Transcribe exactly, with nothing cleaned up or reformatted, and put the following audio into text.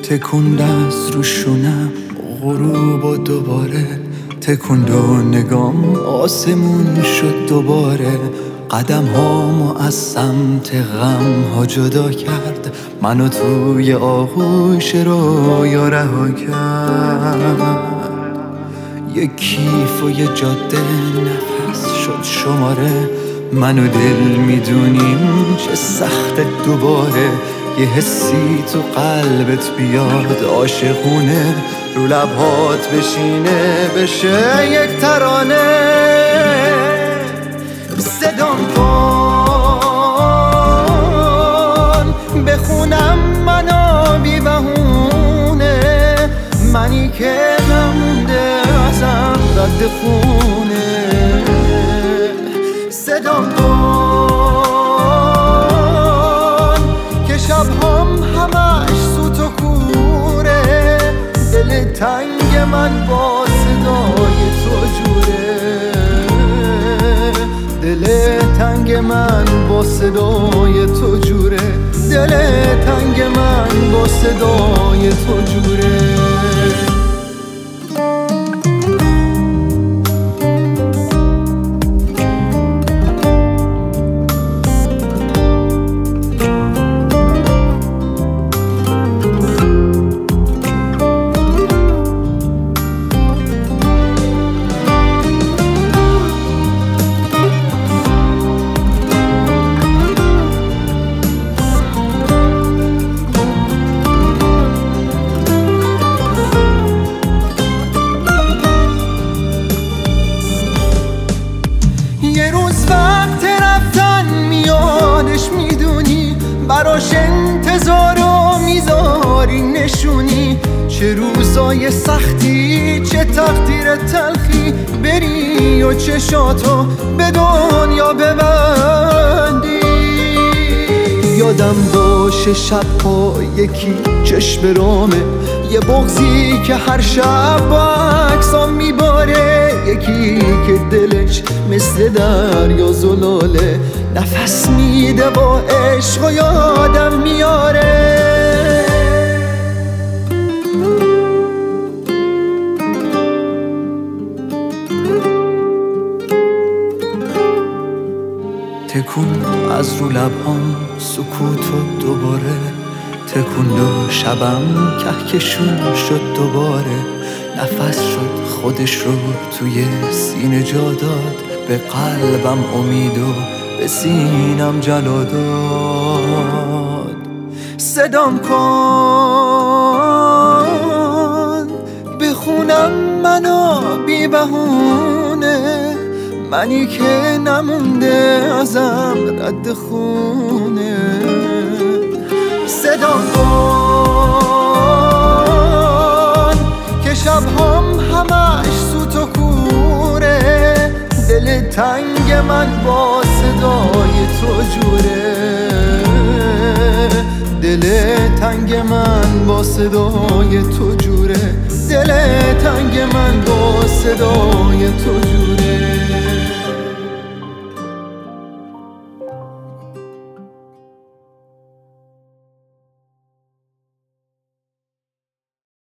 تکوند از روشونم غروب و دوباره تکوند و نگام آسمون شد دوباره. قدم هامو از سمت غم ها جدا کرد، منو توی آغوش رویا رها کرد. یه کیف و یه جاده نفس شد شماره، منو دل میدونیم چه سخت دوباره. یه حسی تو قلبت بیاد عاشقونه، رو لبهات بشینه بشه یک ترانه. صدام کن بخونم منو بی بهونه، منی که نمونده ازم رد خونه. صدام کن که شبهام همش سوت و کوره، دل تنگ من با صدای تو جوره. دل تنگ من با صدای تو جوره، دل تنگ من با صدای تو جوره. یه روز وقت رفتن میادش میدونی، براش انتظار و میذاری نشونی. چه روزای سختی چه تقدیر تلخی، بری و چشاتو به دنیا ببندی. یادم باشه شبها یکی چشم رامه، یه بغضی که هر شب با عکسام میباره. یکی که دلش مثل دریا زلاله، نفس میده با عشق و یادم میاره. تکون از رو لبام سکوت و دوباره، تکون و شبم کهکشون شد دوباره. نفس شد خودش رو توی سینه جا داد، به قلبم امید و به سینم جلا داد. صدام کن بخونم منو بی بهونه، منی که نمونده ازم رد خونه. صدام کن که شبهام همش سوت و کوره، دل تنگ من با صدای تو جوره. دل تنگ من با صدای تو جوره، دل تنگ من با صدای تو جوره.